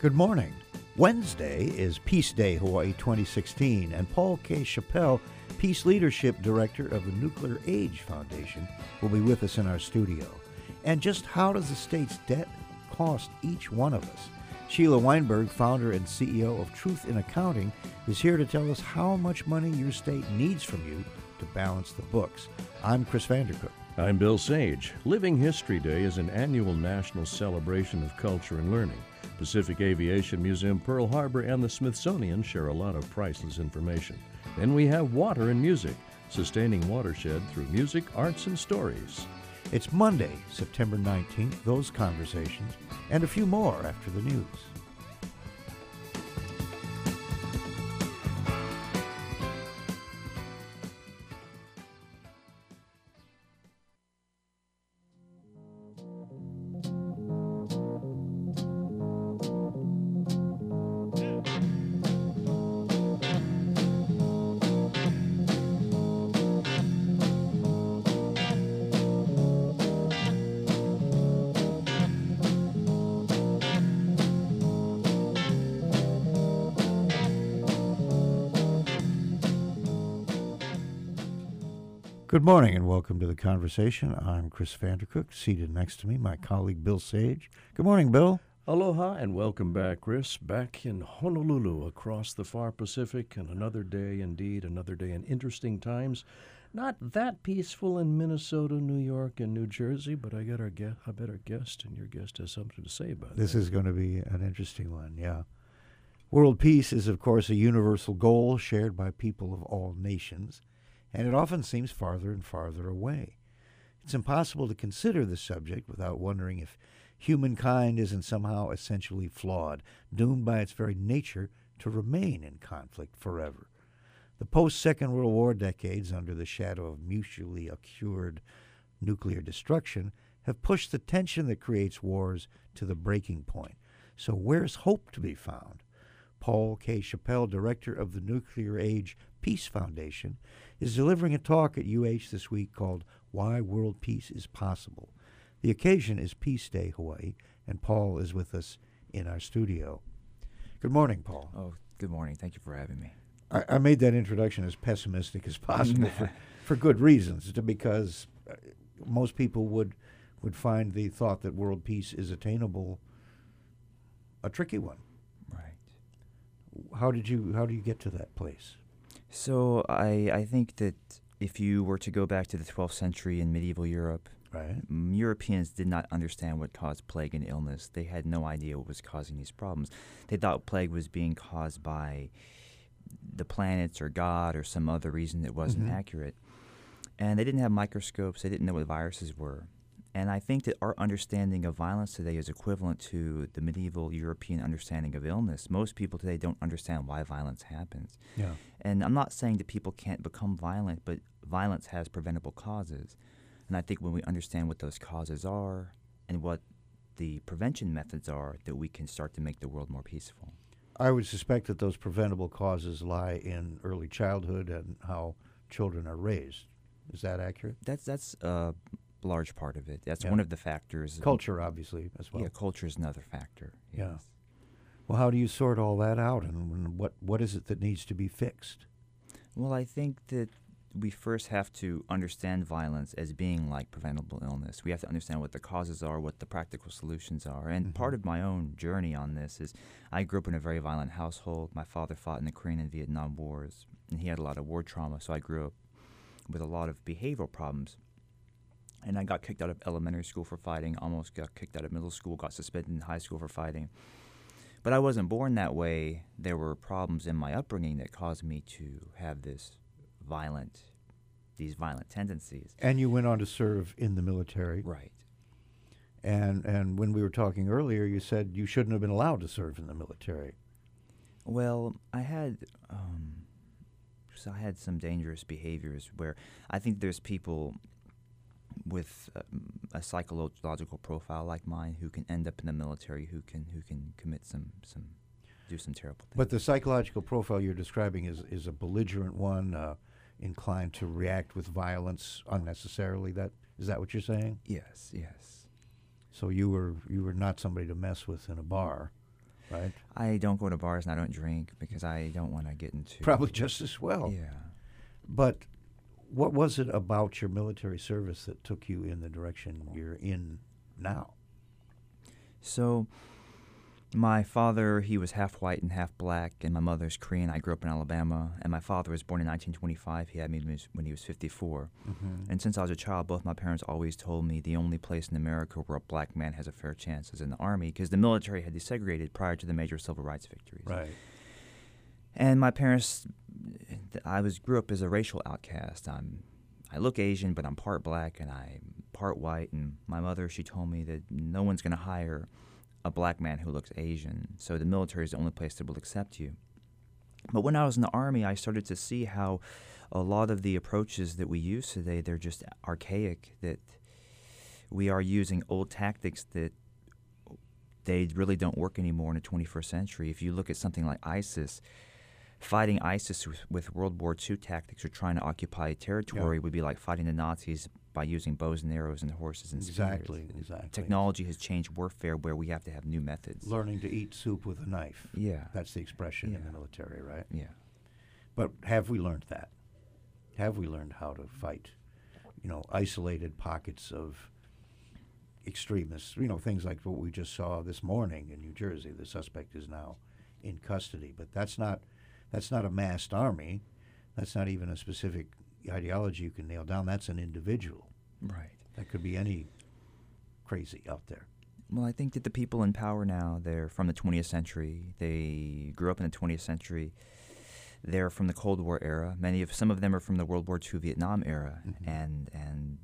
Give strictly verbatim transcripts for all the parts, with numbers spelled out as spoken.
Good morning. Wednesday is Peace Day Hawaii twenty sixteen, and Paul K. Chappell, Peace Leadership Director of the Nuclear Age Foundation, will be with us in our studio. And just how does the state's debt cost each one of us? Sheila Weinberg, founder and C E O of Truth in Accounting, is here to tell us how much money your state needs from you to balance the books. I'm Chris Vandercook. I'm Bill Sage. Living History Day is an annual national celebration of culture and learning. Pacific Aviation Museum, Pearl Harbor, and the Smithsonian share a lot of priceless information. Then we have water and music, sustaining watershed through music, arts, and stories. It's Monday, September nineteenth, those conversations, and a few more after the news. Good morning and welcome to the conversation. I'm Chris Vandercook. Seated next to me, my colleague Bill Sage. Good morning, Bill. Aloha and welcome back, Chris. Back in Honolulu across the far Pacific, and another day indeed, another day in interesting times. Not that peaceful in Minnesota, New York, and New Jersey, but I got our guest, I bet our guest, and your guest has something to say about it. This is going to be an interesting one, yeah. World peace is, of course, a universal goal shared by people of all nations, and it often seems farther and farther away. It's impossible to consider the subject without wondering if humankind isn't somehow essentially flawed, doomed by its very nature to remain in conflict forever. The post-Second World War decades, under the shadow of mutually assured nuclear destruction, have pushed the tension that creates wars to the breaking point. So where's hope to be found? Paul K. Chappell, director of the Nuclear Age Peace Foundation, is delivering a talk at U H this week called Why World Peace is Possible. The occasion is Peace Day Hawaii, and Paul is with us in our studio. Good morning, Paul. Oh, good morning. Thank you for having me. I, I made that introduction as pessimistic as possible for, for good reasons, to, because uh, most people would would find the thought that world peace is attainable a tricky one. Right. How did you how do you get to that place? So I I think that if you were to go back to the twelfth century in medieval Europe, Right. m- Europeans did not understand what caused plague and illness. They had no idea what was causing these problems. They thought plague was being caused by the planets or God or some other reason that wasn't Mhm. accurate. And they didn't have microscopes. They didn't know what viruses were. And I think that our understanding of violence today is equivalent to the medieval European understanding of illness. Most people today don't understand why violence happens. Yeah. And I'm not saying that people can't become violent, but violence has preventable causes. And I think when we understand what those causes are and what the prevention methods are, that we can start to make the world more peaceful. I would suspect that those preventable causes lie in early childhood and how children are raised. Is that accurate? That's that's a large part of it. That's Yeah. one of the factors. Culture, obviously, as well. Yeah, culture is another factor. Yeah. Yes. Well, how do you sort all that out, and what what is it that needs to be fixed? Well, I think that we first have to understand violence as being like preventable illness. We have to understand what the causes are, what the practical solutions are. And Mhm. part of my own journey on this is I grew up in a very violent household. My father fought in the Korean and Vietnam Wars, and he had a lot of war trauma, so I grew up with a lot of behavioral problems. And I got kicked out of elementary school for fighting, almost got kicked out of middle school, got suspended in high school for fighting. But I wasn't born that way. There were problems in my upbringing that caused me to have this violent, these violent tendencies. And you went on to serve in the military. Right. And and when we were talking earlier, you said you shouldn't have been allowed to serve in the military. Well, I had, um, so I had some dangerous behaviors where I think there's people with um, a psychological profile like mine who can end up in the military, who can who can commit some some do some terrible things. But the psychological profile you're describing is is a belligerent one, uh, inclined to react with violence unnecessarily. That is that what you're saying? Yes, yes. So you were you were not somebody to mess with in a bar. right? I don't go to bars and I don't drink because I don't want to get into. Probably just as well. Yeah. But what was it about your military service that took you in the direction you're in now? So, my father, he was half white and half black, and my mother's Korean. I grew up in Alabama, and my father was born in nineteen twenty-five. He had me when he was, when he was fifty-four. Mm-hmm. And since I was a child, both my parents always told me the only place in America where a black man has a fair chance is in the Army, because the military had desegregated prior to the major civil rights victories. Right. And my parents, I was grew up as a racial outcast. I'm, I look Asian, but I'm part black and I'm part white. And my mother, she told me that no one's going to hire a black man who looks Asian, so the military is the only place that will accept you. But when I was in the Army, I started to see how a lot of the approaches that we use today, they're just archaic, that we are using old tactics that they really don't work anymore in the twenty-first century. If you look at something like ISIS, fighting ISIS with, with World War Two tactics or trying to occupy territory Yeah. would be like fighting the Nazis by using bows and arrows and horses and spears. Exactly, exactly. Technology has changed warfare where we have to have new methods. Learning to eat soup with a knife. Yeah. That's the expression in Yeah. the military, right? Yeah. But have we learned that? Have we learned how to fight, you know, isolated pockets of extremists? You know, things like what we just saw this morning in New Jersey. The suspect is now in custody, but that's not that's not a massed army. That's not even a specific ideology you can nail down. That's an individual. Right. That could be any crazy out there. Well, I think that the people in power now, they're from the twentieth century. They grew up in the twentieth century. They're from the Cold War era. Many of some of them are from the World War Two Vietnam era, Mhm. and and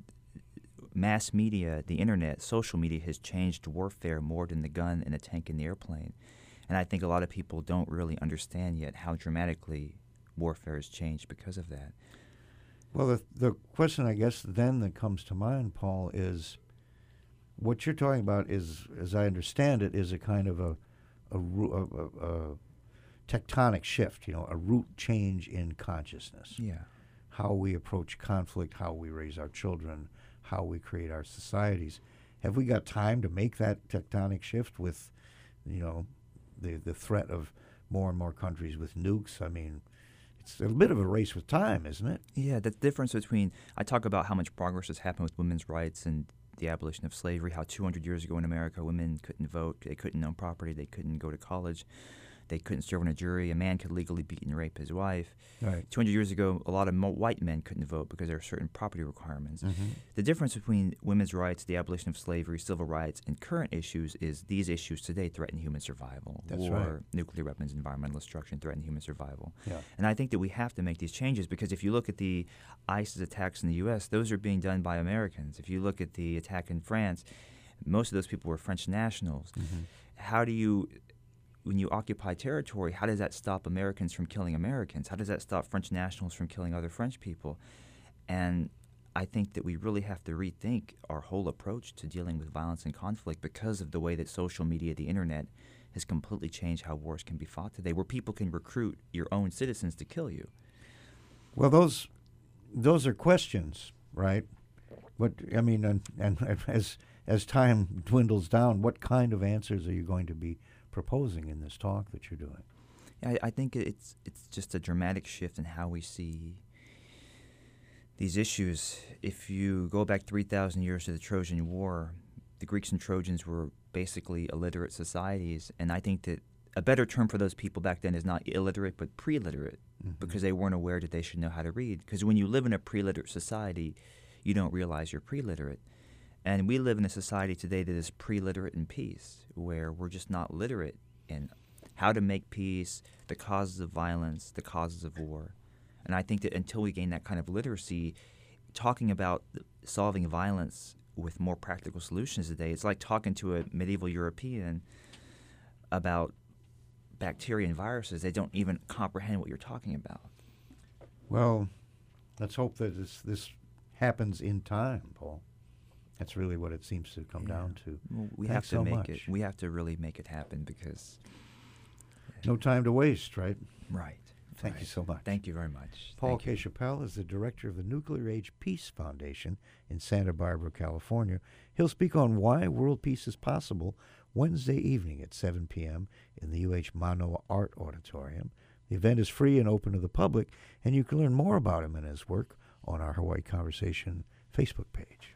mass media, the internet, social media has changed warfare more than the gun and the tank and the airplane. And I think a lot of people don't really understand yet how dramatically warfare has changed because of that. Well, the the question I guess then that comes to mind, Paul, is what you're talking about is, as I understand it, is a kind of a a, ru- a, a, a tectonic shift, you know, a root change in consciousness. Yeah. How we approach conflict, how we raise our children, how we create our societies. Have we got time to make that tectonic shift with, you know, the the threat of more and more countries with nukes? I mean, it's a bit of a race with time, isn't it? Yeah, the difference between, I talk about how much progress has happened with women's rights and the abolition of slavery, how two hundred years ago in America, women couldn't vote, they couldn't own property, they couldn't go to college, they couldn't serve on a jury, a man could legally beat and rape his wife. Right. two hundred years ago, a lot of mo- white men couldn't vote because there are certain property requirements. Mm-hmm. The difference between women's rights, the abolition of slavery, civil rights, and current issues is these issues today threaten human survival. That's War, right. nuclear weapons, environmental destruction threaten human survival. Yeah. And I think that we have to make these changes because if you look at the ISIS attacks in the U S, those are being done by Americans. If you look at the attack in France, most of those people were French nationals. Mm-hmm. How do you, when you occupy territory, how does that stop Americans from killing Americans? How does that stop French nationals from killing other French people? And I think that we really have to rethink our whole approach to dealing with violence and conflict because of the way that social media, the internet, has completely changed how wars can be fought today, where people can recruit your own citizens to kill you. Well, those those are questions, right? What I mean, and, and as as time dwindles down, what kind of answers are you going to be proposing in this talk that you're doing? I, I think it's it's just a dramatic shift in how we see these issues. If you go back three thousand years to the Trojan War, the Greeks and Trojans were basically illiterate societies, and I think that a better term for those people back then is not illiterate but pre-literate, Mm-hmm. because they weren't aware that they should know how to read. Because when you live in a pre-literate society, you don't realize you're pre-literate. And we live in a society today that is pre-literate in peace, where we're just not literate in how to make peace, the causes of violence, the causes of war. And I think that until we gain that kind of literacy, talking about solving violence with more practical solutions today, it's like talking to a medieval European about bacteria and viruses. They don't even comprehend what you're talking about. Well, let's hope that this this happens in time, Paul. That's really what it seems to come Yeah. down to. Well, we Thanks have to so make much. it. We have to really make it happen because. No time to waste, right? Right. Thank you right. so much. Thank you very much. Paul Thank K. you. Chappelle is the director of the Nuclear Age Peace Foundation in Santa Barbara, California. He'll speak on why world peace is possible Wednesday evening at seven p.m. in the U H Manoa Art Auditorium. The event is free and open to the public, and you can learn more about him and his work on our Hawaii Conversation Facebook page.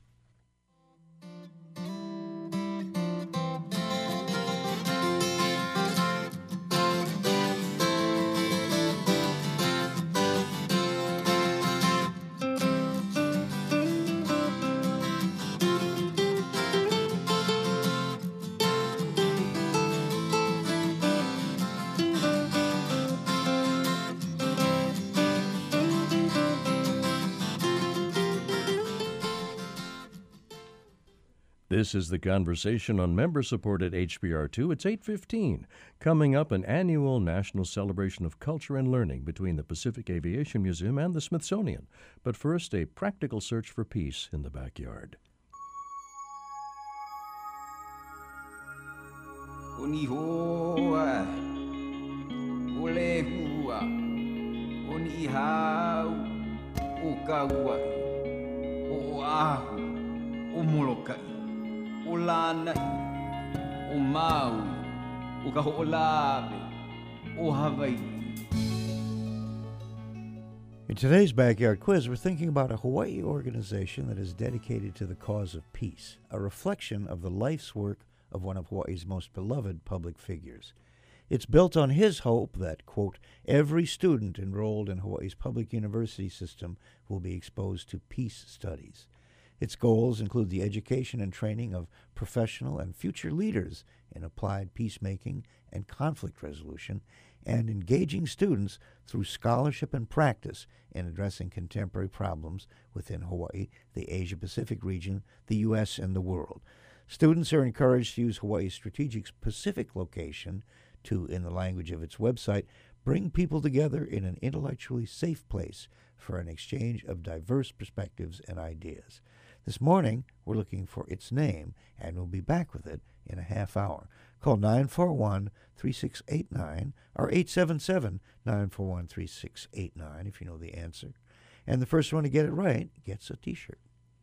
This is The Conversation on member-supported H B R two. It's eight fifteen. Coming up, an annual national celebration of culture and learning between the Pacific Aviation Museum and the Smithsonian. But first, a practical search for peace in the backyard. Unihoa, ulehua, unihau, ukaua, oahu, umolokai. Ulanai, umau, ukaho'olabe, o Hawaii. In today's Backyard Quiz, we're thinking about a Hawaii organization that is dedicated to the cause of peace, a reflection of the life's work of one of Hawaii's most beloved public figures. It's built on his hope that, quote, every student enrolled in Hawaii's public university system will be exposed to peace studies. Its goals include the education and training of professional and future leaders in applied peacemaking and conflict resolution, and engaging students through scholarship and practice in addressing contemporary problems within Hawaii, the Asia-Pacific region, the U S, and the world. Students are encouraged to use Hawaii's strategic Pacific location to, in the language of its website, bring people together in an intellectually safe place for an exchange of diverse perspectives and ideas. This morning, we're looking for its name, and we'll be back with it in a half hour. Call nine four one, three six eight nine or eight seven seven, nine four one, three six eight nine if you know the answer. And the first one to get it right gets a T-shirt.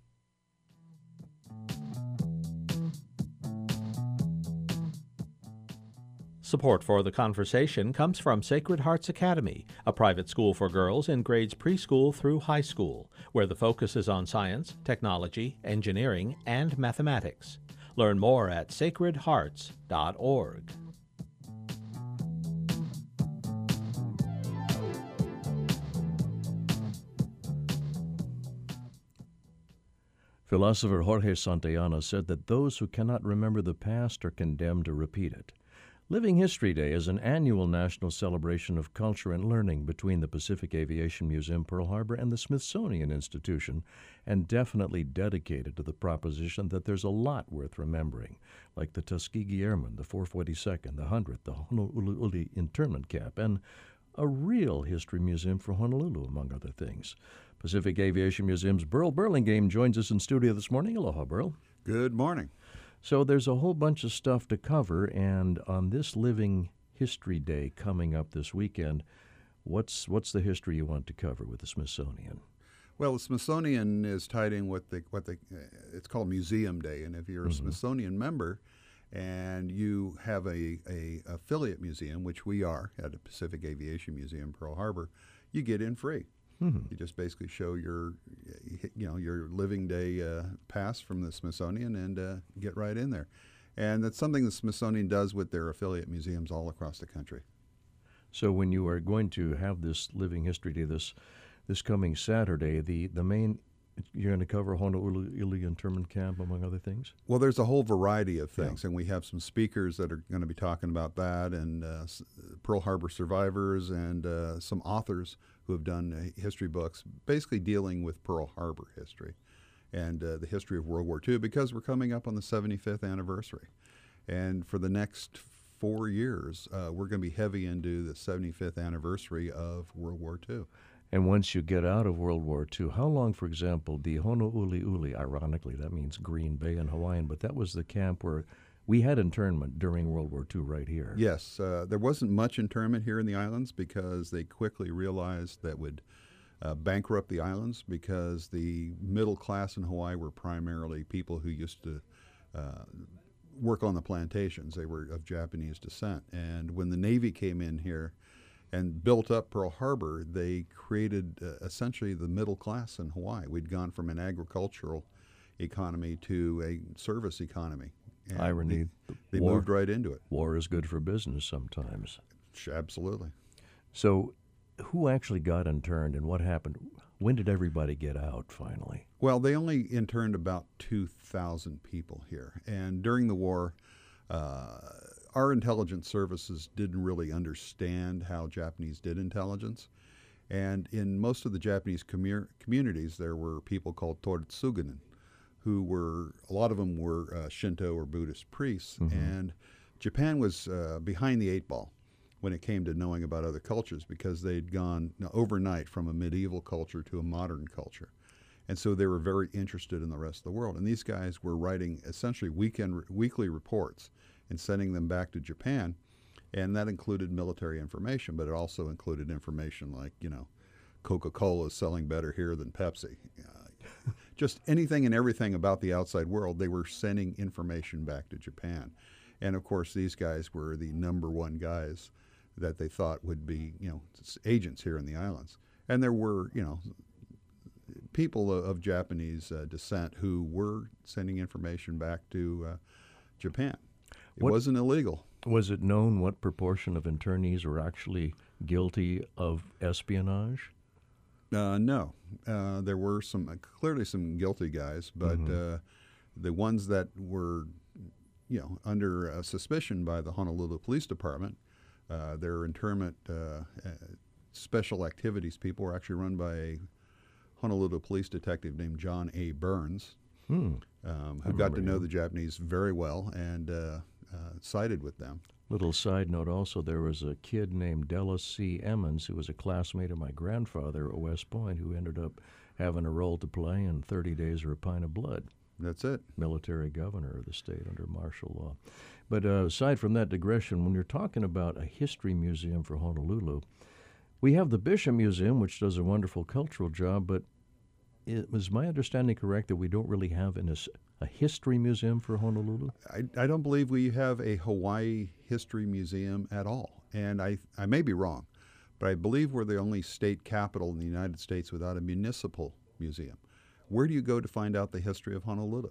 Support for The Conversation comes from Sacred Hearts Academy, a private school for girls in grades preschool through high school, where the focus is on science, technology, engineering, and mathematics. Learn more at sacred hearts dot org. Philosopher Jorge Santayana said that those who cannot remember the past are condemned to repeat it. Living History Day is an annual national celebration of culture and learning between the Pacific Aviation Museum Pearl Harbor and the Smithsonian Institution, and definitely dedicated to the proposition that there's a lot worth remembering, like the Tuskegee Airmen, the four forty-second, the one hundredth, the Honolulu Internment Camp, and a real history museum for Honolulu, among other things. Pacific Aviation Museum's Burl Burlingame joins us in studio this morning. Aloha, Burl. Good morning. So there's a whole bunch of stuff to cover, and on this Living History Day coming up this weekend, what's what's the history you want to cover with the Smithsonian? Well, the Smithsonian is tied in with the what the uh, it's called Museum Day, and if you're a mm-hmm. Smithsonian member and you have a, a affiliate museum, which we are at the Pacific Aviation Museum Pearl Harbor, you get in free. Mm-hmm. You just basically show your, you know, your Living Day uh, pass from the Smithsonian and uh, get right in there. And that's something the Smithsonian does with their affiliate museums all across the country. So when you are going to have this Living History Day this this coming Saturday, the, the main, you're going to cover Honolulu Internment Camp, among other things? Well, there's a whole variety of things, yeah. and we have some speakers that are going to be talking about that, and uh, Pearl Harbor survivors, and uh, some authors who have done uh, history books, basically dealing with Pearl Harbor history and uh, the history of World War Two, because we're coming up on the seventy-fifth anniversary. And for the next four years, uh, we're going to be heavy into the seventy-fifth anniversary of World War Two. And once you get out of World War Two, how long, for example, the Honouliuli, ironically, that means Green Bay in Hawaiian, but that was the camp where we had internment during World War Two right here. Yes. Uh, there wasn't much internment here in the islands because they quickly realized that would uh, bankrupt the islands, because the middle class in Hawaii were primarily people who used to uh, work on the plantations. They were of Japanese descent. And when the Navy came in here and built up Pearl Harbor, they created uh, essentially the middle class in Hawaii. We'd gone from an agricultural economy to a service economy. And Irony. They, they war, moved right into it. War is good for business sometimes. Absolutely. So who actually got interned and what happened? When did everybody get out finally? Well, they only interned about two thousand people here. And during the war, uh, our intelligence services didn't really understand how Japanese did intelligence. And in most of the Japanese commu- communities, there were people called Toritsugunin, who were, a lot of them were uh, Shinto or Buddhist priests. Mm-hmm. And Japan was uh, behind the eight ball when it came to knowing about other cultures, because they'd gone you know, overnight from a medieval culture to a modern culture. And so they were very interested in the rest of the world. And these guys were writing essentially weekend, weekly reports and sending them back to Japan. And that included military information, but it also included information like, you know, Coca-Cola is selling better here than Pepsi. Uh, just anything and everything about the outside world, they were sending information back to Japan. And of course, these guys were the number one guys that they thought would be, you know, agents here in the islands. And there were, you know, people of, of Japanese uh, descent who were sending information back to uh, Japan. It what, wasn't illegal. Was it known what proportion of internees were actually guilty of espionage? Uh, no. Uh, there were some, uh, clearly some guilty guys, but mm-hmm. uh, the ones that were, you know, under uh, suspicion by the Honolulu Police Department, Uh, their internment uh, uh, special activities people were actually run by a Honolulu police detective named John A. Burns, hmm. um, who got to know him. the Japanese very well and uh, uh, sided with them. Little side note also, there was a kid named Dallas C. Emmons, who was a classmate of my grandfather at West Point, who ended up having a role to play in thirty days or a Pint of Blood. That's it. Military governor of the state under martial law. But uh, aside from that digression, when you're talking about a history museum for Honolulu, we have the Bishop Museum, which does a wonderful cultural job, but it, was my understanding correct that we don't really have an, a history museum for Honolulu? I, I don't believe we have a Hawaii history museum at all. And I, I may be wrong, but I believe we're the only state capital in the United States without a municipal museum. Where do you go to find out the history of Honolulu?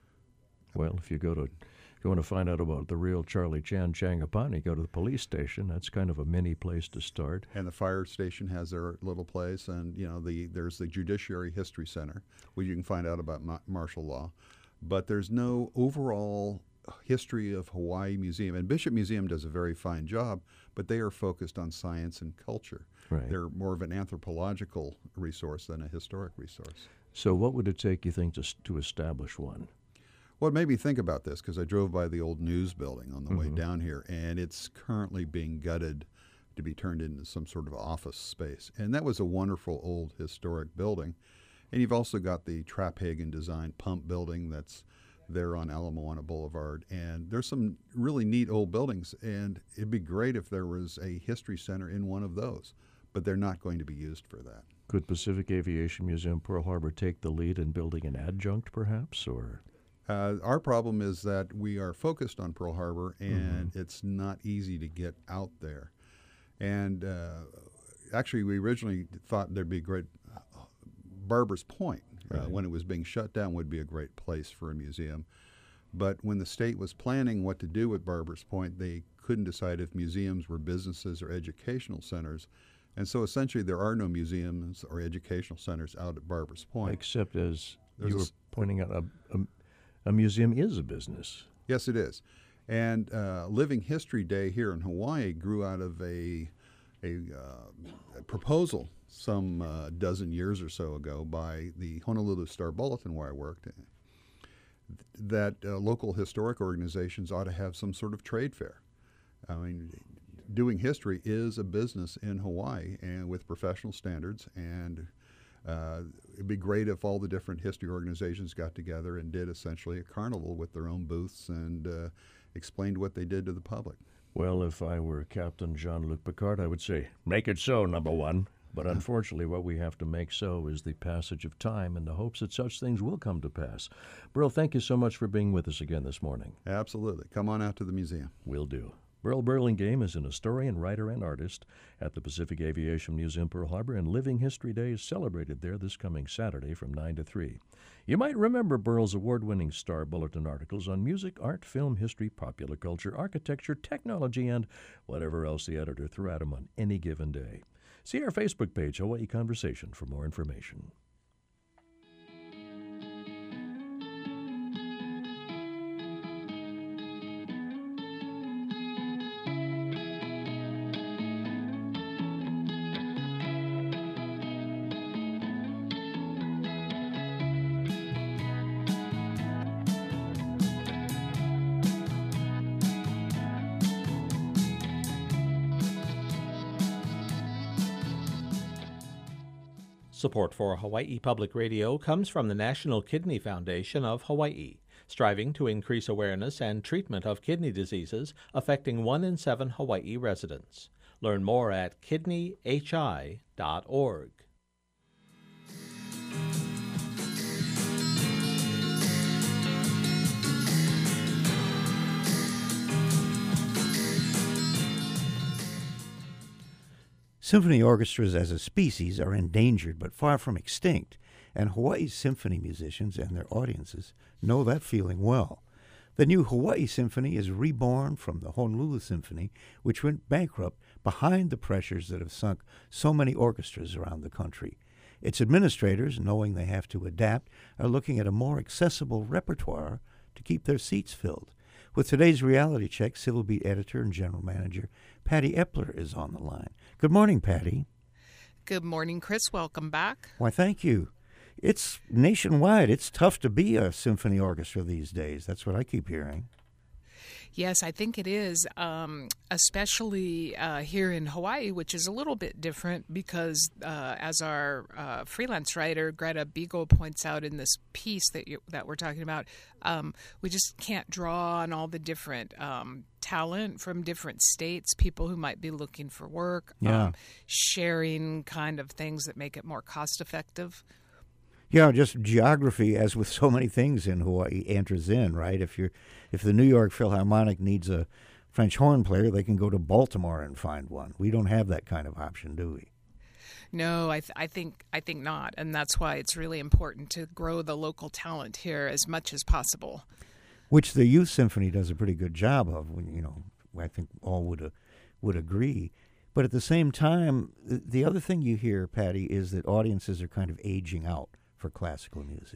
Well, if you go to, if you want to find out about the real Charlie Chan Changapani, go to the police station. That's kind of a mini place to start. And the fire station has their little place, and you know the there's the Judiciary History Center, where you can find out about ma- martial law. But there's no overall history of Hawaii museum. And Bishop Museum does a very fine job, but they are focused on science and culture. Right. They're more of an anthropological resource than a historic resource. So what would it take, you think, to, to establish one? Well, it made me think about this because I drove by the old news building on the Mm-hmm. way down here, and it's currently being gutted to be turned into some sort of office space. And that was a wonderful old historic building. And you've also got the Trapphagen design pump building that's there on Ala Moana Boulevard. And there's some really neat old buildings, and it'd be great if there was a history center in one of those, but they're not going to be used for that. Could Pacific Aviation Museum Pearl Harbor take the lead in building an adjunct, perhaps, or? Uh, our problem is that we are focused on Pearl Harbor, and Mm-hmm. it's not easy to get out there. And uh, actually, we originally thought there'd be a great uh, Barbers Point, uh, Right. when it was being shut down, would be a great place for a museum. But when the state was planning what to do with Barbers Point, they couldn't decide if museums were businesses or educational centers. And so essentially, there are no museums or educational centers out at Barbers Point. Except, as There's you a were s- pointing out, a, a, a museum is a business. Yes, it is. And uh, Living History Day here in Hawaii grew out of a, a, uh, a proposal some uh, dozen years or so ago by the Honolulu Star Bulletin, where I worked, that uh, local historic organizations ought to have some sort of trade fair. I mean, doing history is a business in Hawaii, and with professional standards, and uh, it'd be great if all the different history organizations got together and did essentially a carnival with their own booths and uh, explained what they did to the public. Well, if I were Captain Jean-Luc Picard, I would say, make it so, number one. But unfortunately, what we have to make so is the passage of time in the hopes that such things will come to pass. Burl, thank you so much for being with us again this morning. Absolutely. Come on out to the museum. Will do. Burl Burlingame is an historian, writer, and artist at the Pacific Aviation Museum, Pearl Harbor, and Living History Day is celebrated there this coming Saturday from nine to three. You might remember Burl's award-winning Star Bulletin articles on music, art, film, history, popular culture, architecture, technology, and whatever else the editor threw at him on any given day. See our Facebook page, Hawaii Conversation, for more information. Support for Hawaii Public Radio comes from the National Kidney Foundation of Hawaii, striving to increase awareness and treatment of kidney diseases affecting one in seven Hawaii residents. Learn more at kidney h i dot org. Symphony orchestras as a species are endangered but far from extinct, and Hawaii's symphony musicians and their audiences know that feeling well. The new Hawaii Symphony is reborn from the Honolulu Symphony, which went bankrupt behind the pressures that have sunk so many orchestras around the country. Its administrators, knowing they have to adapt, are looking at a more accessible repertoire to keep their seats filled. With today's Reality Check, Civil Beat editor and general manager Patty Epler is on the line. Good morning, Patty. Good morning, Chris. Welcome back. Why, thank you. It's nationwide. It's tough to be a symphony orchestra these days. That's what I keep hearing. Yes, I think it is, um, especially uh, here in Hawaii, which is a little bit different because, uh, as our uh, freelance writer Greta Beagle points out in this piece that you, that we're talking about, um, we just can't draw on all the different um, talent from different states, people who might be looking for work, yeah. um, sharing kind of things that make it more cost effective. Yeah, just geography, as with so many things in Hawaii, enters in, right? If you're, if the New York Philharmonic needs a French horn player, they can go to Baltimore and find one. We don't have that kind of option, do we? No, I, th- I think I think not, and that's why it's really important to grow the local talent here as much as possible. Which the Youth Symphony does a pretty good job of. You know, I think all would uh, would agree. But at the same time, the other thing you hear, Patty, is that audiences are kind of aging out for classical music.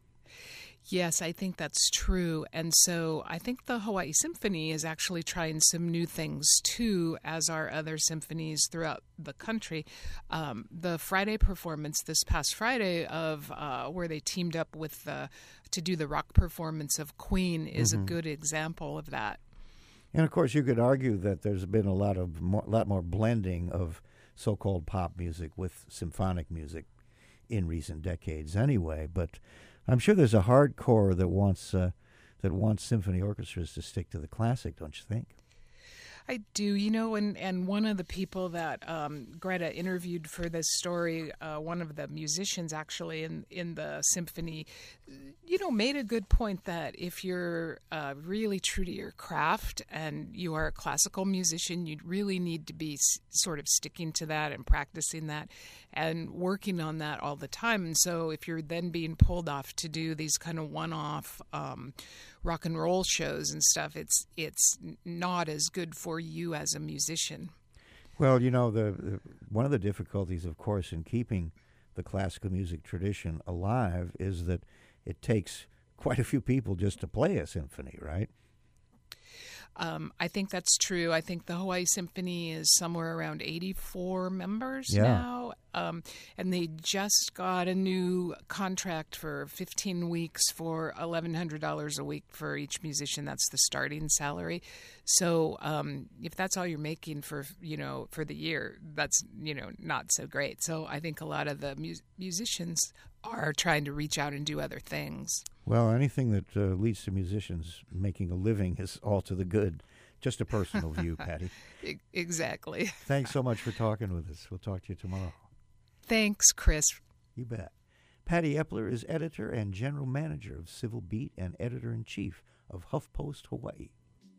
Yes, I think that's true. And so I think the Hawaii Symphony is actually trying some new things, too, as are other symphonies throughout the country. Um, the Friday performance this past Friday of uh, where they teamed up with uh, to do the rock performance of Queen is mm-hmm. a good example of that. And, of course, you could argue that there's been a lot of more, lot more blending of so-called pop music with symphonic music in recent decades anyway, but I'm sure there's a hardcore that wants uh, that wants symphony orchestras to stick to the classic, don't you think? I do, you know, and, and one of the people that um, Greta interviewed for this story, uh, one of the musicians actually in, in the symphony, you know, made a good point that if you're uh, really true to your craft and you are a classical musician, you really need to be s- sort of sticking to that and practicing that and working on that all the time. And so if you're then being pulled off to do these kind of one-off um, rock and roll shows and stuff, it's it's not as good for you as a musician. Well, you know, the, the one of the difficulties, of course, in keeping the classical music tradition alive is that it takes quite a few people just to play a symphony, right? Um, I think that's true. I think the Hawaii Symphony is somewhere around eighty-four members yeah. now. Um, and they just got a new contract for fifteen weeks for eleven hundred dollars a week for each musician. That's the starting salary. So um, if that's all you're making for, you know, for the year, that's, you know, not so great. So I think a lot of the mu- musicians are trying to reach out and do other things. Well, anything that uh, leads to musicians making a living is all to the good. Just a personal view, Patty. Exactly. Thanks so much for talking with us. We'll talk to you tomorrow. Thanks, Chris. You bet. Patty Epler is editor and general manager of Civil Beat and editor-in-chief of HuffPost Hawaii.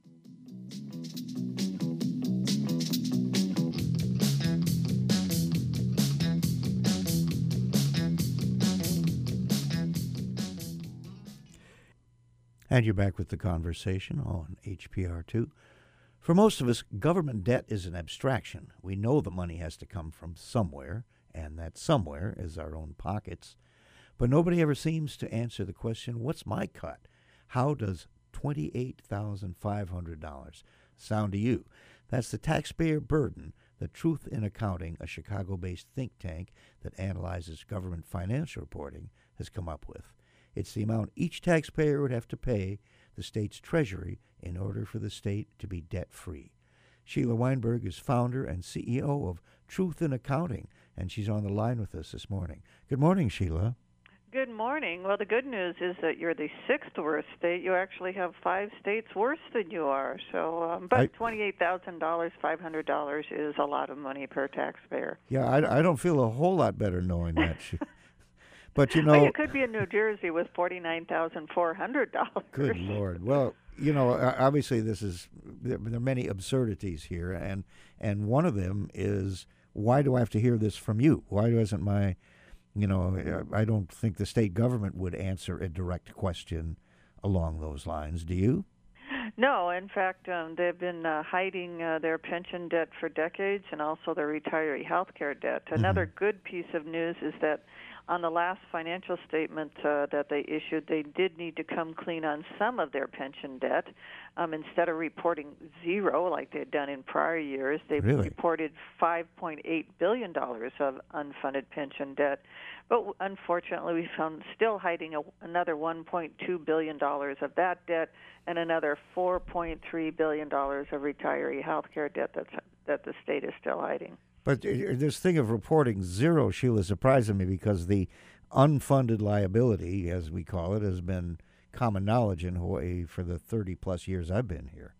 And you're back with the conversation on H P R two. For most of us, government debt is an abstraction. We know the money has to come from somewhere, and that somewhere is our own pockets. But nobody ever seems to answer the question, what's my cut? How does twenty-eight thousand five hundred dollars sound to you? That's the taxpayer burden that Truth in Accounting, a Chicago-based think tank that analyzes government financial reporting, has come up with. It's the amount each taxpayer would have to pay the state's treasury in order for the state to be debt-free. Sheila Weinberg is founder and C E O of Truth in Accounting, and she's on the line with us this morning. Good morning, Sheila. Good morning. Well, the good news is that you're the sixth worst state. You actually have five states worse than you are. So, um, but I, twenty-eight thousand dollars, five hundred dollars is a lot of money per taxpayer. Yeah, I, I don't feel a whole lot better knowing that. But, you know... Oh, you could be in New Jersey with forty-nine thousand four hundred dollars. Good Lord. Well, you know, obviously this is... There are many absurdities here, and, and one of them is, why do I have to hear this from you? Why doesn't my... You know, I don't think the state government would answer a direct question along those lines. Do you? No. In fact, um, they've been uh, hiding uh, their pension debt for decades and also their retiree health care debt. Another mm-hmm. good piece of news is that on the last financial statement uh, that they issued, they did need to come clean on some of their pension debt. Um, instead of reporting zero like they had done in prior years, they really? reported five point eight billion dollars of unfunded pension debt. But unfortunately, we found still hiding a, another one point two billion dollars of that debt and another four point three billion dollars of retiree health care debt that's, that the state is still hiding. But this thing of reporting zero, Sheila, is surprising me because the unfunded liability, as we call it, has been common knowledge in Hawaii for the thirty-plus years I've been here.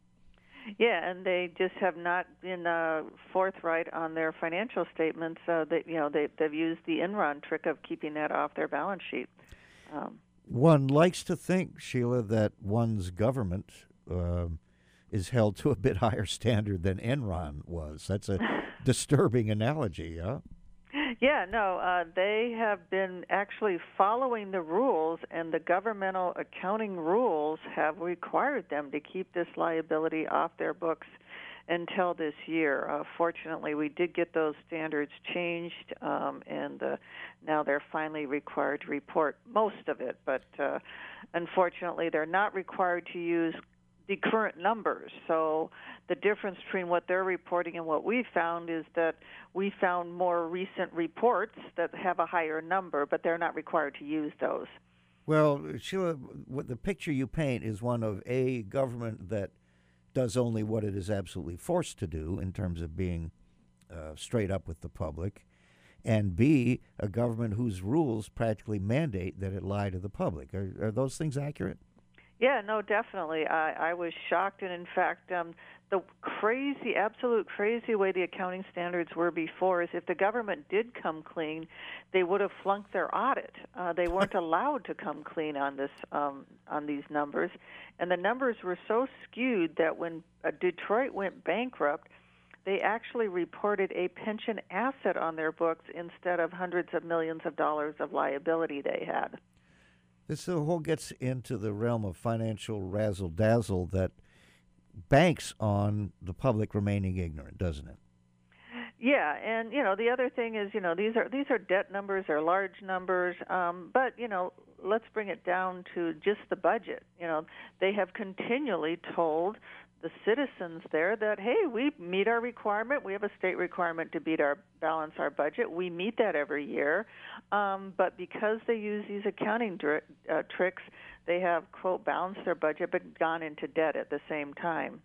Yeah, and they just have not been uh, forthright on their financial statements. Uh, that you know they, they've used the Enron trick of keeping that off their balance sheet. Um, One likes to think, Sheila, that one's government uh, is held to a bit higher standard than Enron was. That's a disturbing analogy, huh? Yeah, no, uh, they have been actually following the rules, and the governmental accounting rules have required them to keep this liability off their books until this year. Uh, fortunately, we did get those standards changed, um, and uh, now they're finally required to report most of it. But uh, unfortunately, they're not required to use the current numbers. So the difference between what they're reporting and what we found is that we found more recent reports that have a higher number, but they're not required to use those. Well, Sheila, what the picture you paint is one of a government that does only what it is absolutely forced to do in terms of being uh, straight up with the public, and B, a government whose rules practically mandate that it lie to the public. Are, are those things accurate? Yeah, no, definitely. I, I was shocked, and in fact, um, the crazy, absolute crazy way the accounting standards were before is if the government did come clean, they would have flunked their audit. Uh, they weren't allowed to come clean on this, um, on these numbers, and the numbers were so skewed that when uh, Detroit went bankrupt, they actually reported a pension asset on their books instead of hundreds of millions of dollars of liability they had. This whole gets into the realm of financial razzle-dazzle that banks on the public remaining ignorant, doesn't it? Yeah, and you know the other thing is, you know, these are these are debt numbers, they're large numbers, um, but you know, let's bring it down to just the budget. You know, they have continually told the citizens there that, hey, we meet our requirement. We have a state requirement to beat our balance our budget. We meet that every year. Um, but because they use these accounting dr- uh, tricks, they have, quote, balanced their budget but gone into debt at the same time.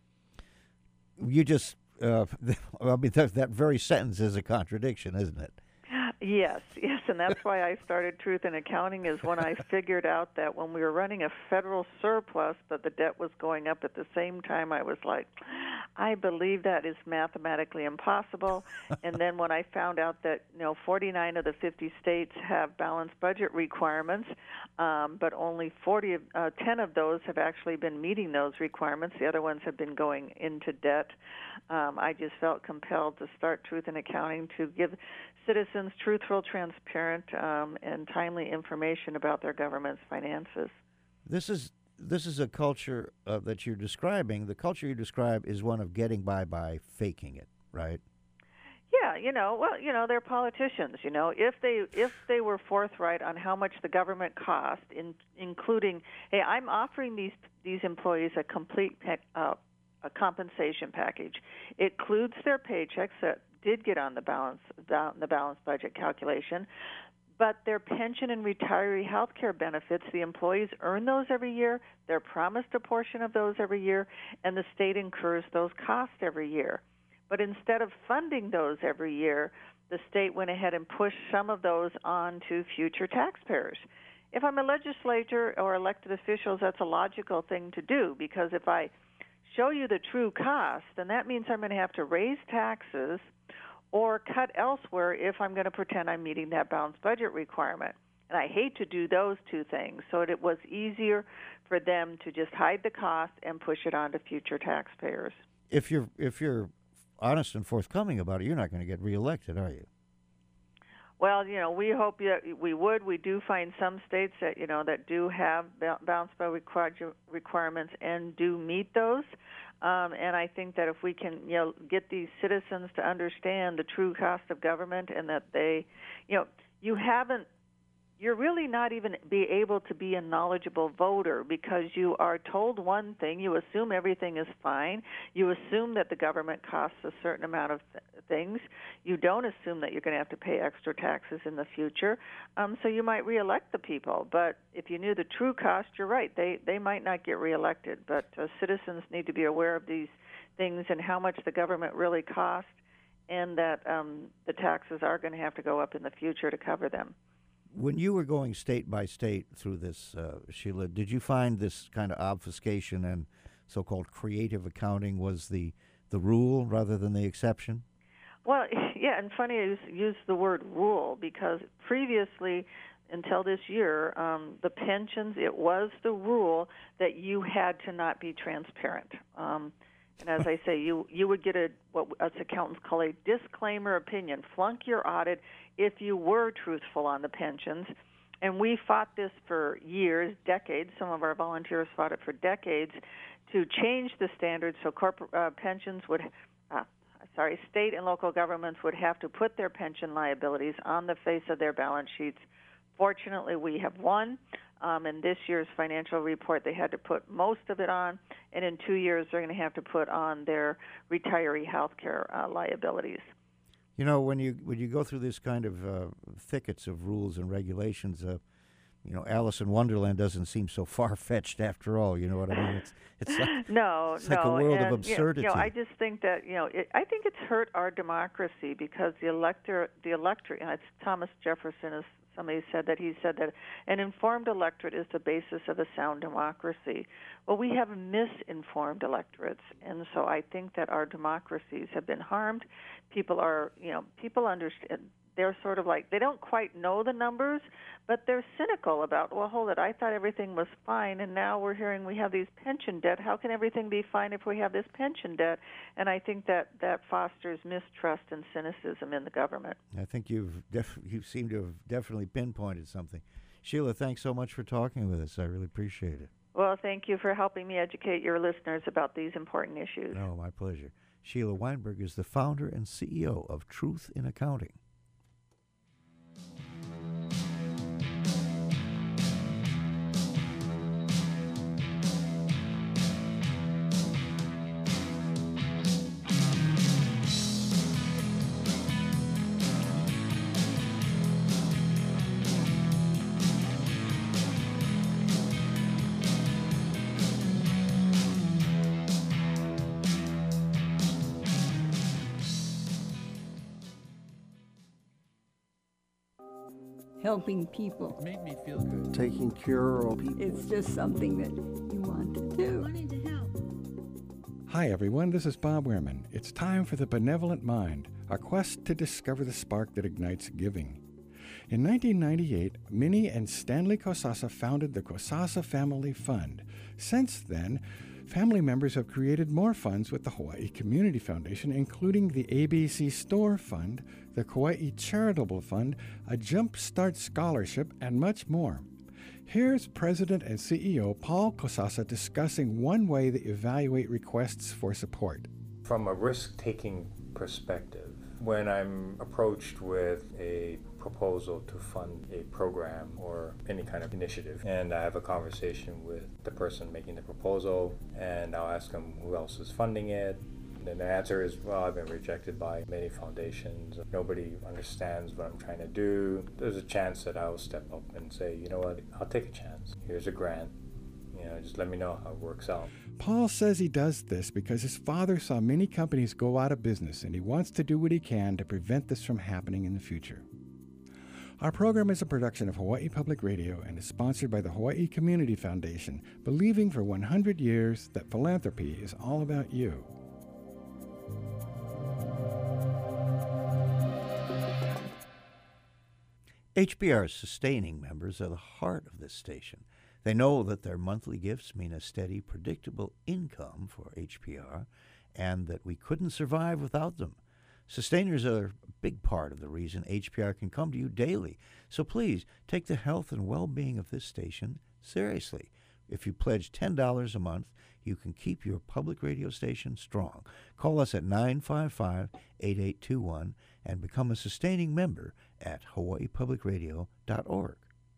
You just, uh, I mean, that, that very sentence is a contradiction, isn't it? Yes, yes, and that's why I started Truth in Accounting, is when I figured out that when we were running a federal surplus, but the debt was going up at the same time, I was like, I believe that is mathematically impossible. And then when I found out that, you know, forty-nine of the fifty states have balanced budget requirements, um, but only forty, uh, ten of those have actually been meeting those requirements. The other ones have been going into debt. Um, I just felt compelled to start Truth in Accounting to give citizens truthful, transparent, um, and timely information about their government's finances. This is this is a culture uh, that you're describing. The culture you describe is one of getting by by faking it, right? Yeah, you know, well, you know, they're politicians. You know, if they if they were forthright on how much the government cost, in, including, hey, I'm offering these these employees a complete uh, a compensation package. It includes their paychecks that did get on the balance down the balanced budget calculation, but their pension and retiree health care benefits, the employees earn those every year, they're promised a portion of those every year, and the state incurs those costs every year. But instead of funding those every year, the state went ahead and pushed some of those on to future taxpayers. If I'm a legislator or elected officials, that's a logical thing to do, because if I show you the true cost, then that means I'm going to have to raise taxes or cut elsewhere if I'm going to pretend I'm meeting that balanced budget requirement. And I hate to do those two things, so it was easier for them to just hide the cost and push it on to future taxpayers. If you're if you're honest and forthcoming about it, you're not going to get reelected, are you? Well, you know, we hope you, we would. We do find some states that, you know, that do have balanced budget requirements and do meet those. Um, and I think that if we can, you know, get these citizens to understand the true cost of government, and that they, you know, you haven't, you're really not even be able to be a knowledgeable voter, because you are told one thing, you assume everything is fine, you assume that the government costs a certain amount of th- things, you don't assume that you're going to have to pay extra taxes in the future, um, so you might reelect the people. But if you knew the true cost, you're right, they, they might not get reelected. But uh, citizens need to be aware of these things and how much the government really costs, and that um, the taxes are going to have to go up in the future to cover them. When you were going state by state through this, uh, Sheila, did you find this kind of obfuscation and so-called creative accounting was the, the rule rather than the exception? Well, yeah, and funny you use the word rule, because previously, until this year, um, the pensions, it was the rule that you had to not be transparent. Um, and as I say, you you would get a what us accountants call a disclaimer opinion, flunk your audit if you were truthful on the pensions. And we fought this for years, decades. Some of our volunteers fought it for decades to change the standards so corporate uh, pensions would, uh, sorry, state and local governments would have to put their pension liabilities on the face of their balance sheets. Fortunately, we have won. Um, in this year's financial report, they had to put most of it on, and in two years, they're going to have to put on their retiree health care uh, liabilities. You know, when you when you go through this kind of uh, thickets of rules and regulations, uh, you know, Alice in Wonderland doesn't seem so far-fetched after all. You know what I mean? It's it's like, no, it's no, like a world and, of absurdity. You know, I just think that you know, it, I think it's hurt our democracy, because the elector, the electorate, and it's Thomas Jefferson is. Somebody said that he said that an informed electorate is the basis of a sound democracy. Well, we have misinformed electorates, and so I think that our democracies have been harmed. People are, you know, people understand. They're sort of like, they don't quite know the numbers, but they're cynical about, well, hold it, I thought everything was fine, and now we're hearing we have these pension debt. How can everything be fine if we have this pension debt? And I think that that fosters mistrust and cynicism in the government. I think you've def- you seem to have definitely pinpointed something. Sheila, thanks so much for talking with us. I really appreciate it. Well, thank you for helping me educate your listeners about these important issues. Oh, my pleasure. Sheila Weinberg is the founder and C E O of Truth in Accounting. helping people. It made me feel good. Taking care of people. It's just something that you want to do. Wanting to help. Hi everyone, this is Bob Wehrman. It's time for The Benevolent Mind, our quest to discover the spark that ignites giving. In nineteen ninety-eight, Minnie and Stanley Kosasa founded the Kosasa Family Fund. Since then, family members have created more funds with the Hawaii Community Foundation, including the A B C Store Fund, the Kauai Charitable Fund, a Jump Start Scholarship, and much more. Here's President and C E O Paul Kosasa discussing one way they evaluate requests for support. From a risk-taking perspective, when I'm approached with a proposal to fund a program or any kind of initiative, and I have a conversation with the person making the proposal, and I'll ask them who else is funding it. And the answer is, well, I've been rejected by many foundations. Nobody understands what I'm trying to do. There's a chance that I will step up and say, you know what, I'll take a chance. Here's a grant. You know, just let me know how it works out. Paul says he does this because his father saw many companies go out of business, and he wants to do what he can to prevent this from happening in the future. Our program is a production of Hawaii Public Radio and is sponsored by the Hawaii Community Foundation, believing for one hundred years that philanthropy is all about you. H B R's sustaining members are the heart of this station. They know that their monthly gifts mean a steady, predictable income for H B R, and that we couldn't survive without them. Sustainers are a big part of the reason H B R can come to you daily. So please, take the health and well-being of this station seriously. If you pledge ten dollars a month, you can keep your public radio station strong. Call us at nine five five, eight eight two one and become a sustaining member at hawaii public radio dot org.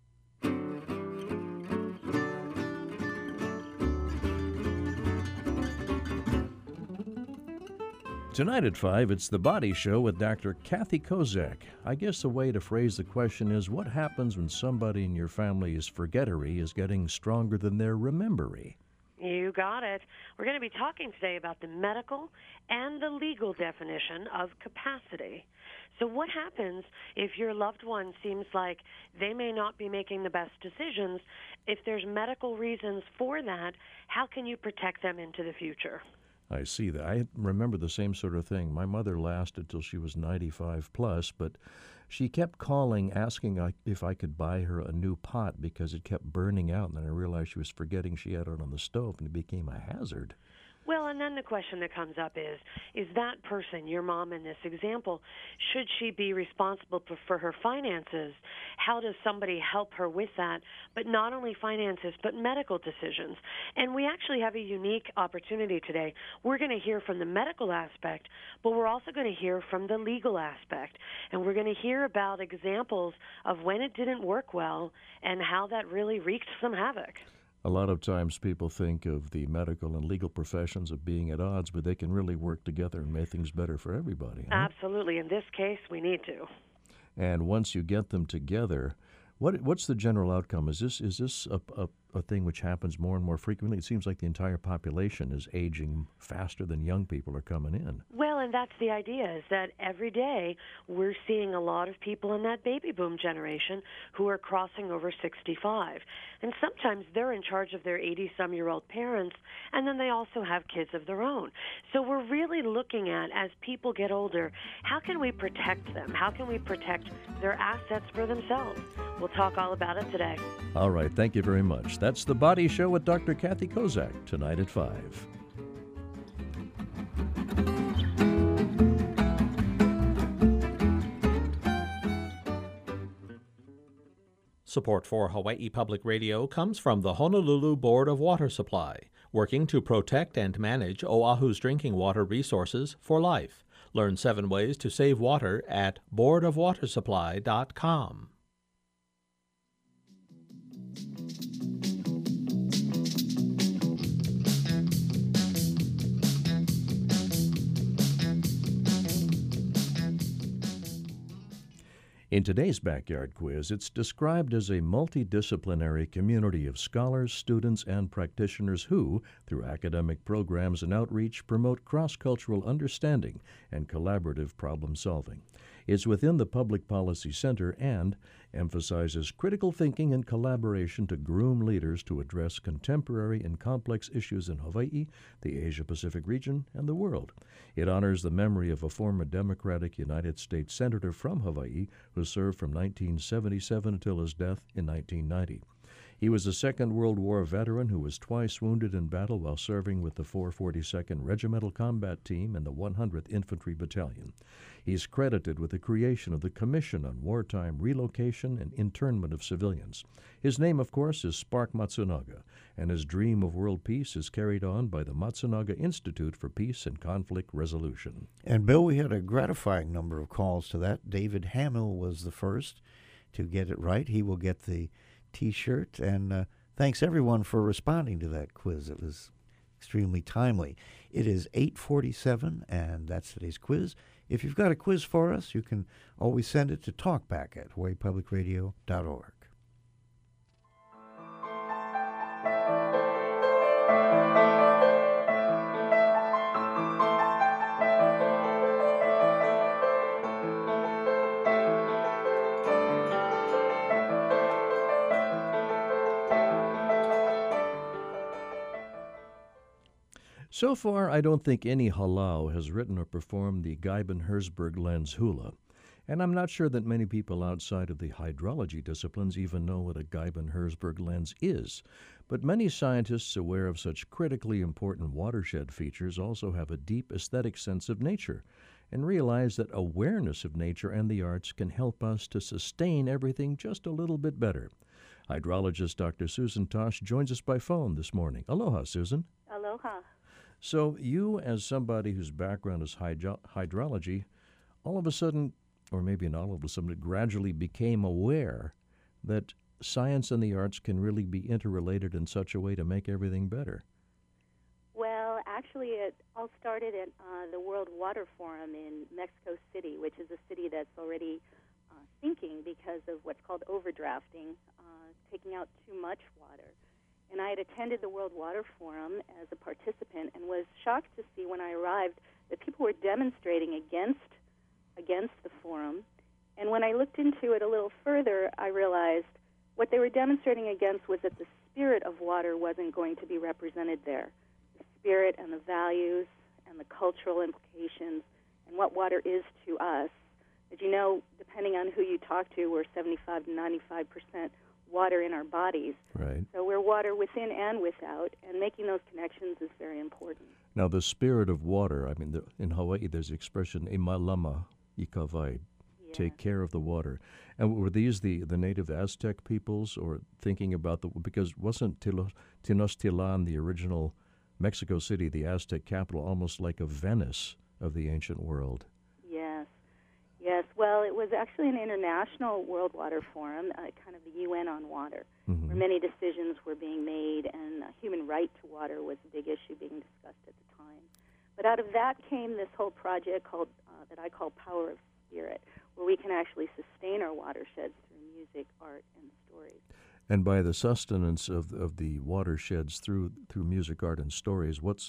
Tonight at five, it's The Body Show with Doctor Kathy Kozak. I guess the way to phrase the question is, what happens when somebody in your family's forgettery is getting stronger than their remembery? You got it. We're going to be talking today about the medical and the legal definition of capacity. So what happens if your loved one seems like they may not be making the best decisions? If there's medical reasons for that, how can you protect them into the future? I see that. I remember the same sort of thing. My mother lasted till she was ninety-five plus, but she kept calling, asking if I could buy her a new pot because it kept burning out, and then I realized she was forgetting she had it on the stove, and it became a hazard. Well, and then the question that comes up is, is that person, your mom in this example, should she be responsible for her finances? How does somebody help her with that? But not only finances, but medical decisions. And we actually have a unique opportunity today. We're going to hear from the medical aspect, but we're also going to hear from the legal aspect. And we're going to hear about examples of when it didn't work well and how that really wreaked some havoc. A lot of times people think of the medical and legal professions of being at odds, but they can really work together and make things better for everybody. Huh? Absolutely. In this case, we need to. And once you get them together, what what's the general outcome? Is this is this a, a, a thing which happens more and more frequently? It seems like the entire population is aging faster than young people are coming in. Well, and that's the idea, is that every day we're seeing a lot of people in that baby boom generation who are crossing over sixty-five. And sometimes they're in charge of their eighty-some-year-old parents, and then they also have kids of their own. So we're really looking at, as people get older, how can we protect them? How can we protect their assets for themselves? We'll talk all about it today. All right, thank you very much. That's The Body Show with Doctor Kathy Kozak, tonight at five. Support for Hawaii Public Radio comes from the Honolulu Board of Water Supply, working to protect and manage Oahu's drinking water resources for life. Learn seven ways to save water at board of water supply dot com. In today's Backyard Quiz, it's described as a multidisciplinary community of scholars, students, and practitioners who, through academic programs and outreach, promote cross-cultural understanding and collaborative problem-solving. It's within the Public Policy Center and emphasizes critical thinking and collaboration to groom leaders to address contemporary and complex issues in Hawaii, the Asia-Pacific region, and the world. It honors the memory of a former Democratic United States Senator from Hawaii who served from nineteen seventy-seven until his death in nineteen ninety. He was a Second World War veteran who was twice wounded in battle while serving with the four forty-second Regimental Combat Team and the one hundredth Infantry Battalion. He's credited with the creation of the Commission on Wartime Relocation and Internment of Civilians. His name, of course, is Spark Matsunaga, and his dream of world peace is carried on by the Matsunaga Institute for Peace and Conflict Resolution. And, Bill, we had a gratifying number of calls to that. David Hamill was the first to get it right. He will get the T-shirt, and uh, thanks everyone for responding to that quiz. It was extremely timely. It is eight forty-seven, and that's today's quiz. If you've got a quiz for us, you can always send it to talkback at hawaii public radio dot org. So far, I don't think any halau has written or performed the Guyben-Herzberg lens hula, and I'm not sure that many people outside of the hydrology disciplines even know what a Guyben-Herzberg lens is. But many scientists aware of such critically important watershed features also have a deep aesthetic sense of nature and realize that awareness of nature and the arts can help us to sustain everything just a little bit better. Hydrologist Doctor Susan Tosh joins us by phone this morning. Aloha, Susan. Aloha. So you, as somebody whose background is hydro- hydrology, all of a sudden, or maybe not all of a sudden, gradually became aware that science and the arts can really be interrelated in such a way to make everything better. Well, actually, it all started at uh, the World Water Forum in Mexico City, which is a city that's already uh, sinking because of what's called overdrafting, uh, taking out too much water. And I had attended the World Water Forum as a participant and was shocked to see when I arrived that people were demonstrating against against the forum. And when I looked into it a little further, I realized what they were demonstrating against was that the spirit of water wasn't going to be represented there. The spirit and the values and the cultural implications and what water is to us. As you know, depending on who you talk to, we're seventy-five to ninety-five percent water in our bodies. Right. So we're water within and without, and making those connections is very important. Now, the spirit of water, I mean, the, in Hawaii, there's the expression, e malama ikawai, Yeah. take care of the water. And were these the, the native Aztec peoples, or thinking about the, because wasn't Tilo- Tenochtitlan, the original Mexico City, the Aztec capital, almost like a Venice of the ancient world? Yes. Yes, well, it was actually an international World Water Forum, uh, kind of the U N on water, Mhm. where many decisions were being made, and uh, human right to water was a big issue being discussed at the time. But out of that came this whole project called uh, that I call Power of Spirit, where we can actually sustain our watersheds through music, art, and stories. And by the sustenance of of the watersheds through through music, art, and stories, what's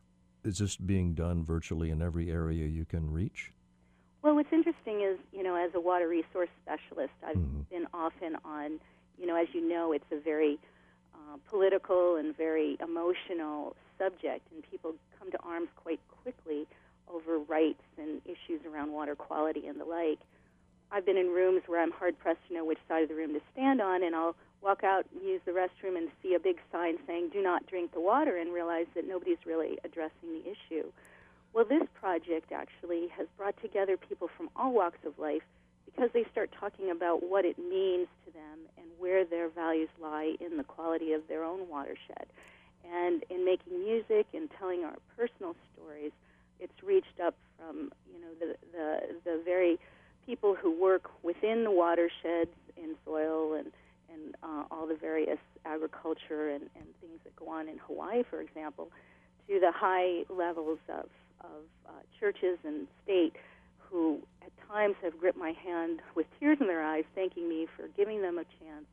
is this being done virtually in every area you can reach? Well, what's interesting is, you know, as a water resource specialist, I've Mhm. been often on, you know, as you know, it's a very uh, political and very emotional subject, and people come to arms quite quickly over rights and issues around water quality and the like. I've been in rooms where I'm hard-pressed to know which side of the room to stand on, and I'll walk out and use the restroom and see a big sign saying, do not drink the water, and realize that nobody's really addressing the issue. Well, this project actually has brought together people from all walks of life because they start talking about what it means to them and where their values lie in the quality of their own watershed. And in making music and telling our personal stories, it's reached up from, you know, the the, the very people who work within the watersheds in soil and, and uh, all the various agriculture and, and things that go on in Hawaii, for example, to the high levels of of uh, churches and state who at times have gripped my hand with tears in their eyes, thanking me for giving them a chance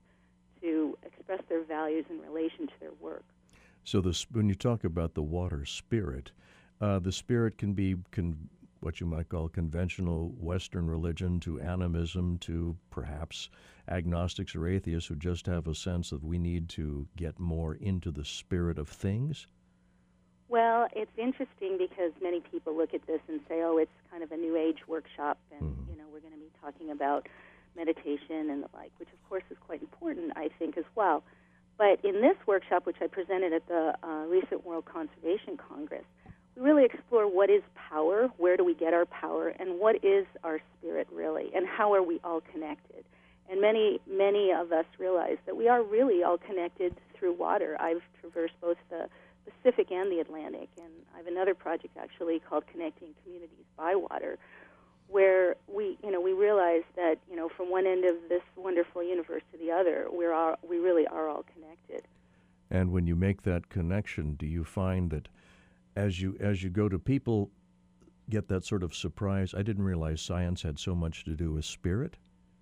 to express their values in relation to their work. So this, when you talk about the water spirit, uh, the spirit can be can what you might call conventional Western religion to animism to perhaps agnostics or atheists who just have a sense that we need to get more into the spirit of things? Well, it's interesting because many people look at this and say, oh, it's kind of a New Age workshop, and, mm-hmm. you know, we're going to be talking about meditation and the like, which, of course, is quite important, I think, as well. But in this workshop, which I presented at the uh, recent World Conservation Congress, we really explore what is power, where do we get our power, and what is our spirit really, and how are we all connected. And many, many of us realize that we are really all connected through water. I've traversed both the Pacific and the Atlantic, and I have another project actually called Connecting Communities by Water, where we, you know, we realize that, you know, from one end of this wonderful universe to the other, we're all, we really are all connected. And when you make that connection, do you find that as you as you go to people get that sort of surprise? I didn't realize science had so much to do with spirit.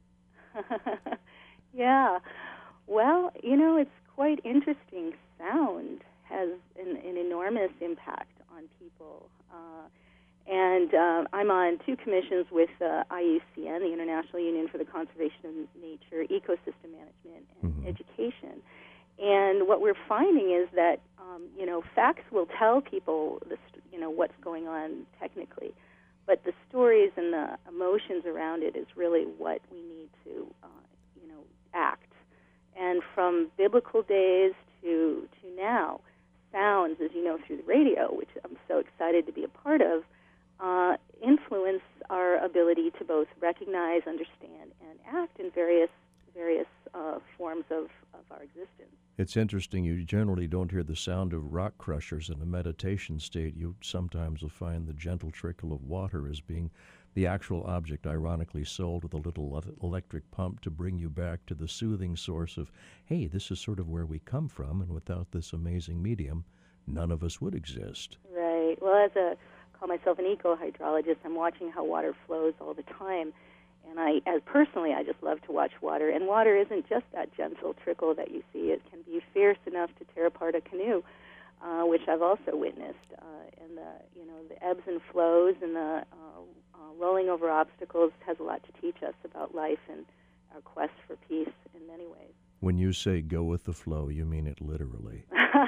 Yeah. Well, you know, it's quite interesting. Sound has an, an enormous impact on people. Uh, and uh, I'm on two commissions with uh, I U C N, the International Union for the Conservation of Nature, Ecosystem Management, and mm-hmm. Education. And what we're finding is that, um, you know, facts will tell people, the, you know, what's going on technically, but the stories and the emotions around it is really what we need to, uh, you know, act. And from biblical days to to now, sounds, as you know, through the radio, which I'm so excited to be a part of, uh, influence our ability to both recognize, understand, and act in various various uh, forms of, of our existence. It's interesting. You generally don't hear the sound of rock crushers in a meditation state. You sometimes will find the gentle trickle of water as being the actual object, ironically sold with a little electric pump to bring you back to the soothing source of, hey, this is sort of where we come from, and without this amazing medium, none of us would exist. Right. Well, as a call myself an eco-hydrologist, I'm watching how water flows all the time. And I, as personally, I just love to watch water. And water isn't just that gentle trickle that you see. It can be fierce enough to tear apart a canoe, uh, which I've also witnessed. Uh, and the, you know, the ebbs and flows and the uh, uh, rolling over obstacles has a lot to teach us about life and our quest for peace in many ways. When you say go with the flow, you mean it literally.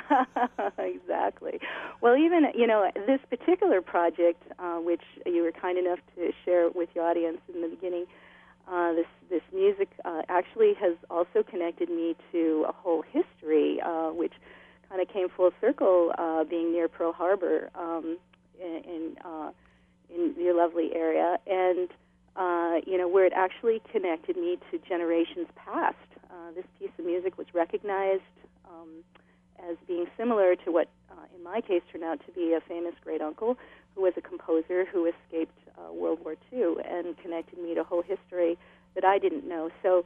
Exactly. Well, even, you know, this particular project, uh, which you were kind enough to share with your audience in the beginning, uh, this this music uh, actually has also connected me to a whole history, uh, which kind of came full circle, uh, being near Pearl Harbor um, in in, uh, in your lovely area, and uh, you know, where it actually connected me to generations past. Uh, this piece of music was recognized um, as being similar to what, uh, in my case, turned out to be a famous great-uncle who was a composer who escaped uh, World War Two and connected me to a whole history that I didn't know. So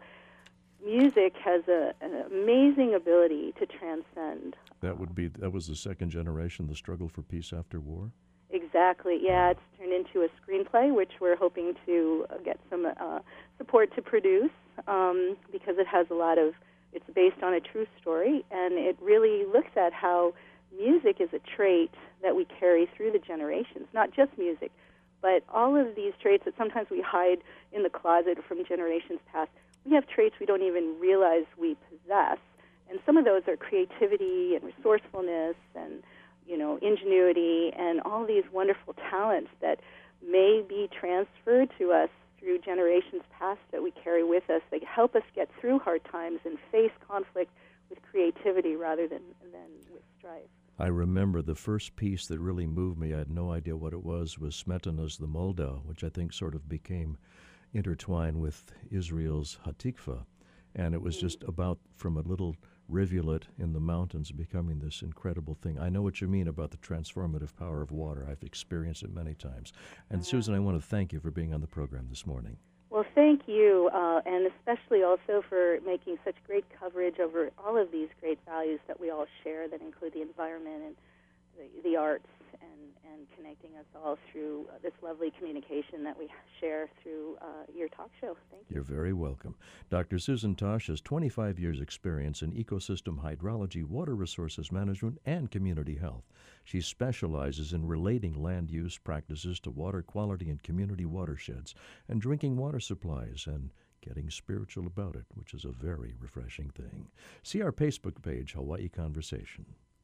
music has a, an amazing ability to transcend. That would be, that was the second generation, the struggle for peace after war? Exactly, yeah. It's turned into a screenplay, which we're hoping to uh, get some uh, support to produce um, because it has a lot of, it's based on a true story, and it really looks at how music is a trait that we carry through the generations, not just music, but all of these traits that sometimes we hide in the closet from generations past. We have traits we don't even realize we possess, and some of those are creativity and resourcefulness and, you know, ingenuity and all these wonderful talents that may be transferred to us through generations past that we carry with us. They help us get through hard times and face conflict with creativity rather than, than with strife. I remember the first piece that really moved me, I had no idea what it was, was Smetana's The Moldau, which I think sort of became intertwined with Israel's Hatikva. And it was mm-hmm. just about from a little rivulet in the mountains becoming this incredible thing. I know what you mean about the transformative power of water. I've experienced it many times. And uh-huh. Susan, I want to thank you for being on the program this morning. Well, thank you, uh, and especially also for making such great coverage over all of these great values that we all share that include the environment and the, the arts and, and connecting us all through uh, this lovely communication that we share through uh, your talk show. Thank you. You're very welcome. Doctor Susan Tosh has twenty-five years' experience in ecosystem hydrology, water resources management, and community health. She specializes in relating land use practices to water quality in community watersheds and drinking water supplies and getting spiritual about it, which is a very refreshing thing. See our Facebook page, Hawaii Conversation.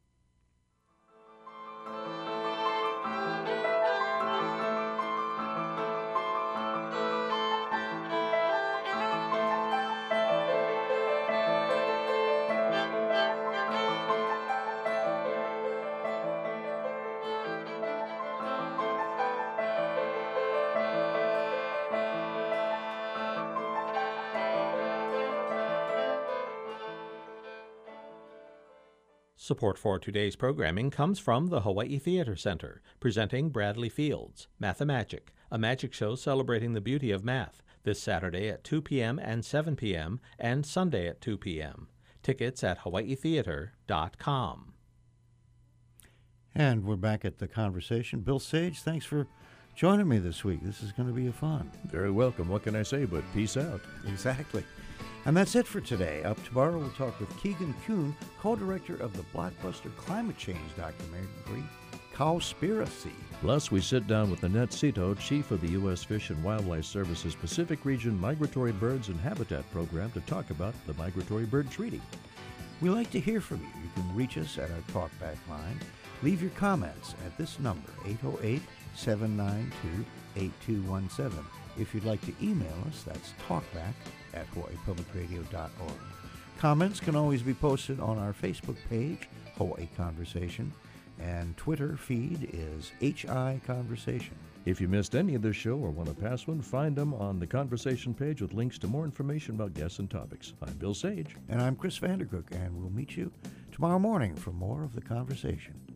Support for today's programming comes from the Hawaii Theater Center, presenting Bradley Fields, Mathemagic, a magic show celebrating the beauty of math, this Saturday at two p.m. and seven p.m. and Sunday at two p.m. Tickets at hawaii theater dot com. And we're back at the conversation. Bill Sage, thanks for joining me this week. This is going to be a fun. Very welcome. What can I say but peace out? Exactly. And that's it for today. Up tomorrow, we'll talk with Keegan Kuhn, co-director of the blockbuster climate change documentary, Cowspiracy. Plus, we sit down with Annette Cito, chief of the U S Fish and Wildlife Service's Pacific Region Migratory Birds and Habitat Program, to talk about the Migratory Bird Treaty. We like to hear from you. You can reach us at our talkback line. Leave your comments at this number, eight oh eight, seven nine two, eight two one seven. If you'd like to email us, that's talkback at hawaii public radio dot org. Comments can always be posted on our Facebook page, Hawaii Conversation, and Twitter feed is H I Conversation. If you missed any of this show or want to pass one, find them on the Conversation page with links to more information about guests and topics. I'm Bill Sage. And I'm Chris Vandercook, and we'll meet you tomorrow morning for more of the conversation.